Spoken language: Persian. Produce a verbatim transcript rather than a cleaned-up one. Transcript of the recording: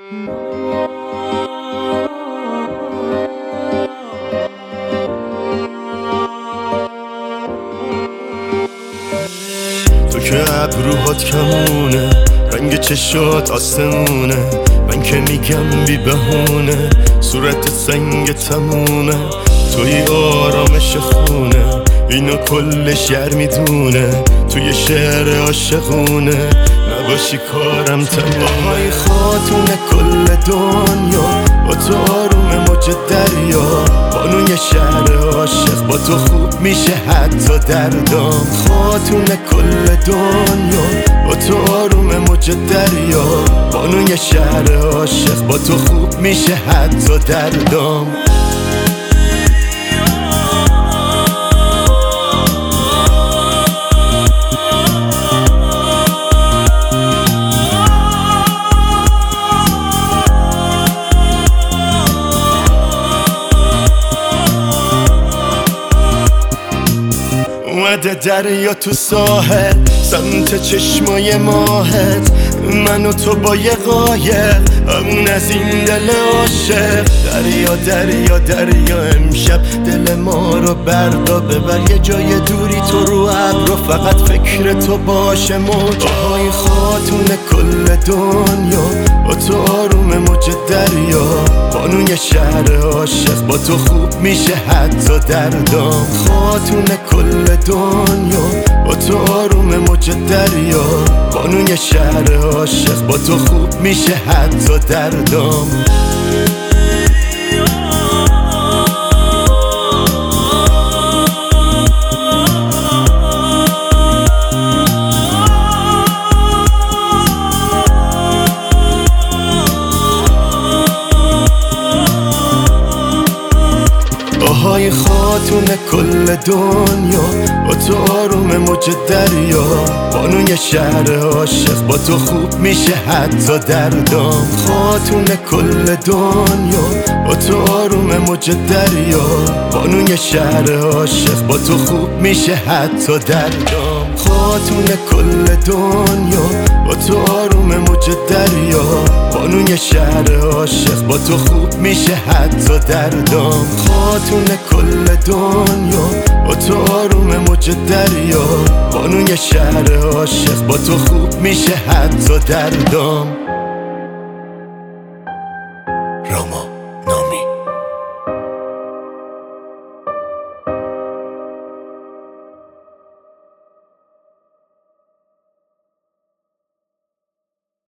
تو که ابروهات کمونه، رنگ چشات آسمونه، من که میگم بی بهونه، صورت سنگ تمومه، توی آرامش خونه، اینو کل شهر میدونه، توی شهر عاشقونه، نباشی کارم تمومه. آهای خاتون کل دنیا، با تو آروم موج دریا، بانوی شهر عاشق، با تو خوب میشه حتی دردام. خاتون کل دنیا، با تو آروم موج دریا، بانوی شهر عاشق، با تو خوب میشه حتی دردام. اومده دریا تو ساحل، سمت چشمای ماهت، من و تو با یه قایق، همون از این دل عاشق. دریا دریا دریا امشب دل ما رو بردا ببر، یه جای دوری تو رو ابر، فقط فکر تو باشه موجهای. خاتون کل دنیا، با تو آروم موج دریا، بانوی شهر عاشق، با تو خوب میشه حتی دردام. خاتون کل دنیا، با تو آروم موج دریا، بانوی شهر عاشق، با تو خوب میشه حتی دردام. آهای خاتون کل دنیا، با تو آروم موج دریا، بانوی شهر عاشق، با تو خوب میشه حتی دردام. خاتون کل دنیا، با تو آروم موج دریا، بانوی شهر عاشق، با تو خوب میشه حتی دردام. خاتون کل دنیا، با تو آروم موج دریا، بانوی شهر عاشق، با تو خوب میشه حتی دردام. خاتون کل دنیا، با تو آروم موج دریا، بانوی شهر عاشق، با تو خوب میشه حتی دردام.